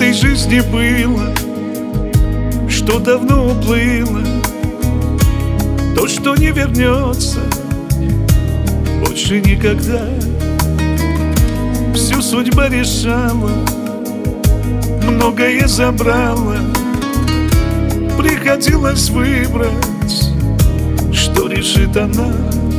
этой жизни было, что давно уплыло, то, что не вернется больше никогда. Всю судьба решала, многое забрала, приходилось выбрать, что решит она.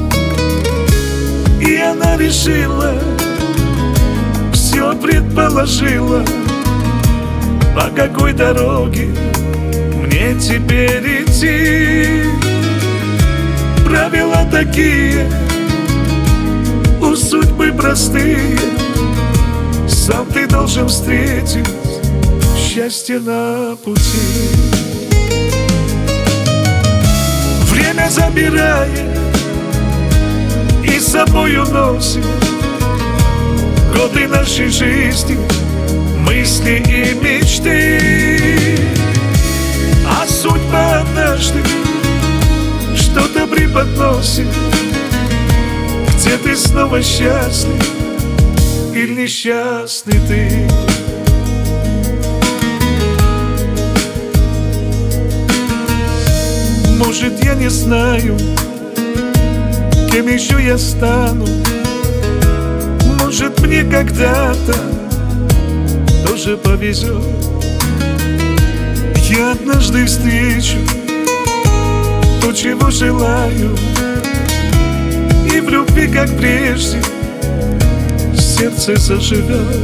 И она решила, все предположила, по какой дороге мне теперь идти. Правила такие, у судьбы простые, сам ты должен встретить счастье на пути. Время забирает и с собой уносит годы нашей жизни, мысли и мечты. А судьба однажды что-то преподносит, где ты снова счастлив или несчастный ты. Может, я не знаю, кем еще я стану. Может, мне когда-то тоже повезет. Я однажды встречу то, чего желаю, и в любви, как прежде, сердце заживет.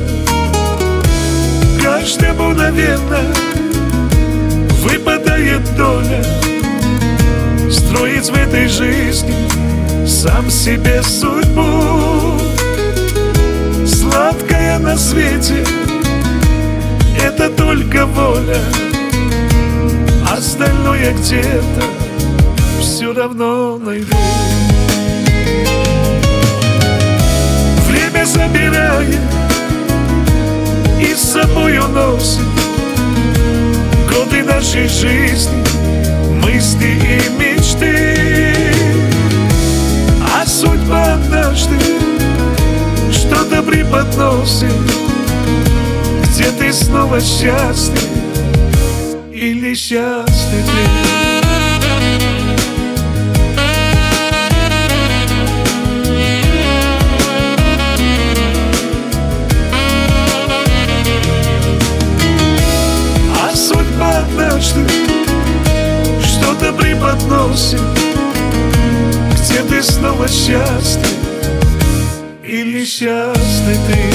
Каждому, наверное, выпадает доля строить в этой жизни сам себе судьбу. Сладкая на свете — это только воля, остальное где-то все равно найду. Время забирает и с собой уносит годы нашей жизни, мысли и мечты. А судьба однажды что-то преподносит, где ты снова счастлив или счастлив ты. Однажды что-то преподносит, где ты снова счастлив или счастлив ты.